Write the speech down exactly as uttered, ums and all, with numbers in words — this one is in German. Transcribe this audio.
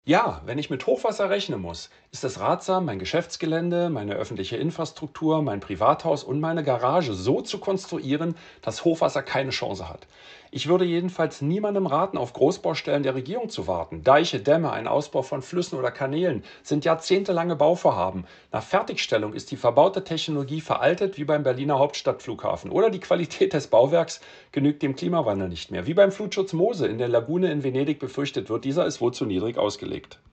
Ja, wenn ich mit Hochwasser rechnen muss, ist es ratsam, mein Geschäftsgelände, meine öffentliche Infrastruktur, mein Privathaus und meine Garage so zu konstruieren, dass Hochwasser keine Chance hat. Ich würde jedenfalls niemandem raten, auf Großbaustellen der Regierung zu warten. Deiche, Dämme, ein Ausbau von Flüssen oder Kanälen sind jahrzehntelange Bauvorhaben. Nach Fertigstellung ist die verbaute Technologie veraltet, wie beim Berliner Hauptstadtflughafen. Oder die Qualität des Bauwerks genügt dem Klimawandel nicht mehr. Wie beim Flutschutz Mose in der Lagune in Venedig befürchtet wird, dieser ist wohl zu niedrig ausgelegt.